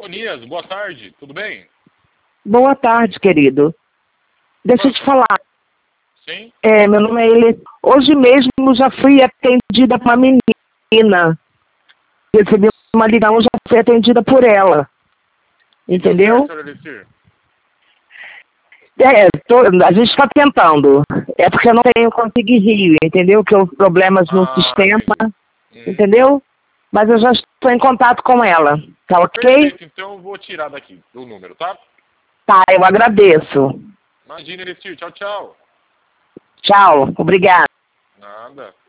Tonias, boa tarde, tudo bem? Boa tarde, querido. Deixa eu te falar. Sim? Meu nome é Ele. Hoje mesmo já fui atendida por uma menina. Recebi uma ligação, já fui atendida por ela. Entendeu? Deu certo, Elicir? A gente está tentando. É porque eu não tenho conseguido rir, entendeu? Que houve problemas no sistema, entendeu? Mas eu já estou em contato com ela. Tá ok? Perfeito, então eu vou tirar daqui do número, tá? Tá, eu agradeço. Imagina, Elicir, tchau, tchau. Tchau, obrigada. Nada.